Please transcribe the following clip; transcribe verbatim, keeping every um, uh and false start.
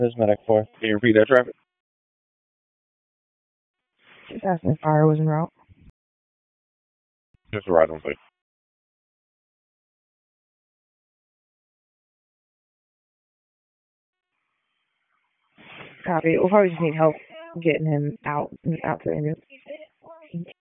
This is Medic four. Can you repeat that traffic? Just asking if fire was en route. Just right on site. Copy. We'll probably just need help getting him out out to the ambulance.